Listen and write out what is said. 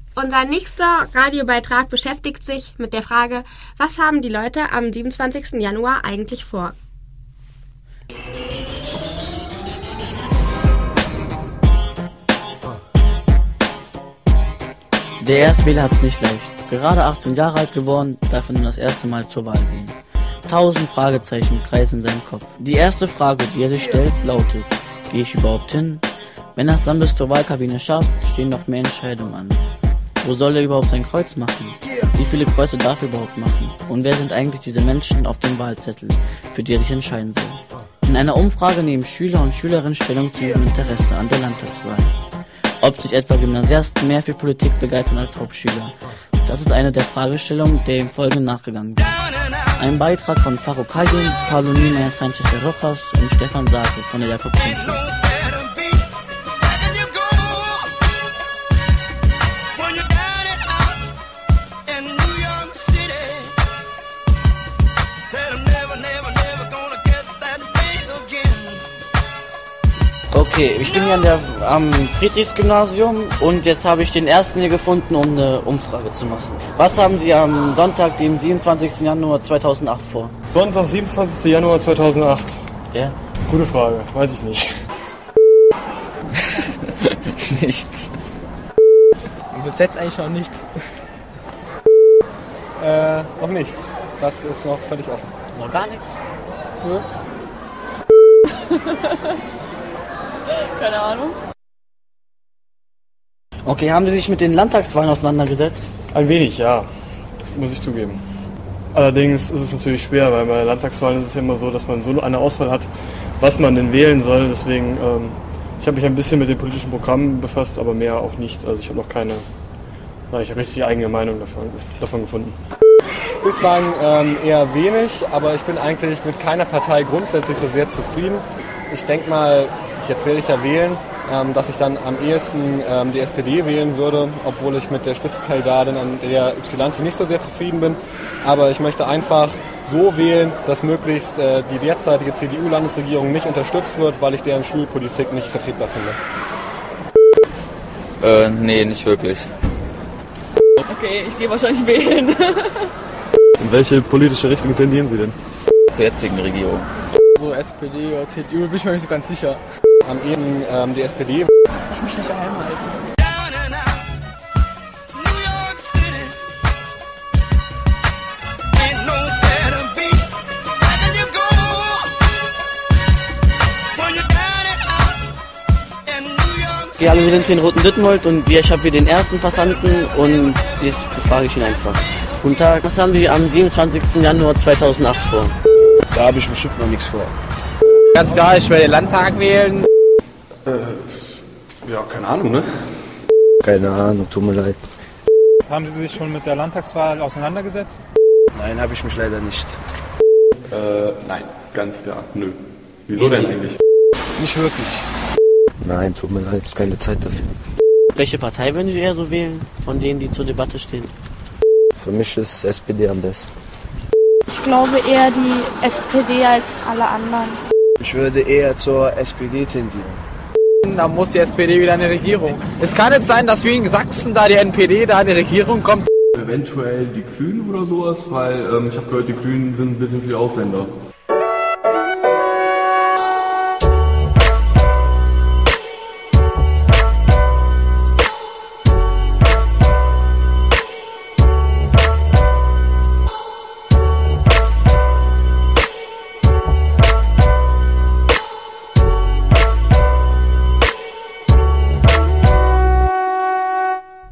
Unser nächster Radiobeitrag beschäftigt sich mit der Frage, was haben die Leute am 27. Januar eigentlich vor? Der Erstwähler hat's nicht leicht. Gerade 18 Jahre alt geworden, darf er nun das erste Mal zur Wahl gehen. 1000 Fragezeichen kreisen in seinem Kopf. Die erste Frage, die er sich stellt, lautet: Gehe ich überhaupt hin? Wenn er es dann bis zur Wahlkabine schafft, stehen noch mehr Entscheidungen an. Wo soll er überhaupt sein Kreuz machen? Wie viele Kreuze darf er überhaupt machen? Und wer sind eigentlich diese Menschen auf dem Wahlzettel, für die er sich entscheiden soll? In einer Umfrage nehmen Schüler und Schülerinnen Stellung zu ihrem Interesse an der Landtagswahl. Ob sich etwa Gymnasiasten mehr für Politik begeistern als Hauptschüler? Das ist eine der Fragestellungen, der im Folgenden nachgegangen wird. Ein Beitrag von Faro Kayum, Paulina Sanchez de Rojas und Stefan Sake von der Jakobson-Schule. Okay, ich bin hier am Friedrichs-Gymnasium und jetzt habe ich den ersten hier gefunden, um eine Umfrage zu machen. Was haben Sie am Sonntag, dem 27. Januar 2008 vor? Sonntag, 27. Januar 2008? Ja? Gute Frage, weiß ich nicht. Nichts. Bis jetzt eigentlich noch nichts. Noch nichts. Das ist noch völlig offen. Noch gar nichts? Nö. Keine Ahnung. Okay, haben Sie sich mit den Landtagswahlen auseinandergesetzt? Ein wenig, ja. Muss ich zugeben. Allerdings ist es natürlich schwer, weil bei Landtagswahlen ist es ja immer so, dass man so eine Auswahl hat, was man denn wählen soll. Deswegen, ich habe mich ein bisschen mit den politischen Programmen befasst, aber mehr auch nicht. Also ich habe noch keine richtig eigene Meinung davon gefunden. Bislang eher wenig, aber ich bin eigentlich mit keiner Partei grundsätzlich so sehr zufrieden. Ich denke mal, jetzt werde ich ja wählen, dass ich dann am ehesten die SPD wählen würde, obwohl ich mit der Spitzenkandidatin an der Ypsilanti nicht so sehr zufrieden bin. Aber ich möchte einfach so wählen, dass möglichst die derzeitige CDU-Landesregierung nicht unterstützt wird, weil ich deren Schulpolitik nicht vertretbar finde. Nee, nicht wirklich. Okay, ich gehe wahrscheinlich wählen. In welche politische Richtung tendieren Sie denn? Zur jetzigen Regierung. So SPD oder CDU, bin ich mir nicht so ganz sicher. Am ehesten die SPD. Lass mich nicht daheim halten. Ja, hallo, wir sind hier in Roten Ditmold und ich habe hier den ersten Passanten und jetzt frage ich ihn einfach. Guten Tag, was haben Sie am 27. Januar 2008 vor? Da habe ich bestimmt noch nichts vor. Ganz klar, ich werde den Landtag wählen. Ja, keine Ahnung, ne? Keine Ahnung, tut mir leid. Haben Sie sich schon mit der Landtagswahl auseinandergesetzt? Nein, habe ich mich leider nicht. Nein, ganz klar, nö. Wieso denn eigentlich? Nicht wirklich. Nein, tut mir leid, keine Zeit dafür. Welche Partei würden Sie eher so wählen, von denen, die zur Debatte stehen? Für mich ist SPD am besten. Ich glaube eher die SPD als alle anderen. Ich würde eher zur SPD tendieren. Da muss die SPD wieder in die Regierung. Es kann nicht sein, dass wie in Sachsen da die NPD da in die Regierung kommt. Eventuell die Grünen oder sowas, weil ich habe gehört, die Grünen sind ein bisschen für die Ausländer.